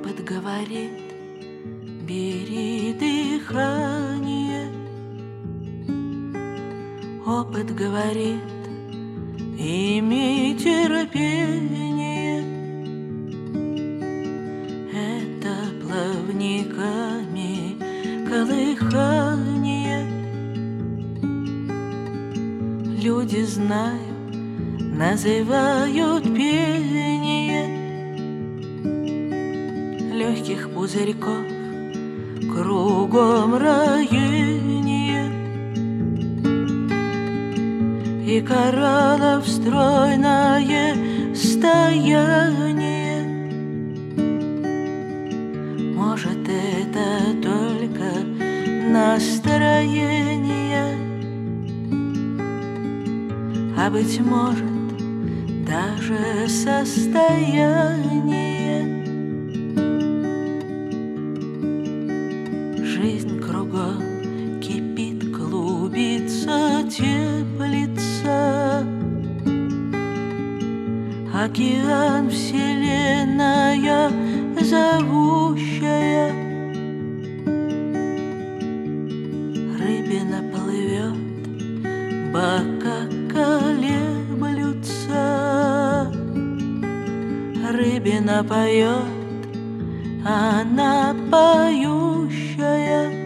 Опыт говорит, бери дыхание. Опыт говорит, имей терпение. Это плавниками колыхание. Люди знают, называют пение легких пузырьков кругом роение и кораллов стройное стояние. Может, это только настроение, а быть может, даже состояние. Жизнь кругом кипит, клубится, теплится. Океан, вселенная зовущая. Рыбина плывет, бока колеблются. Рыбина поет, она поющая.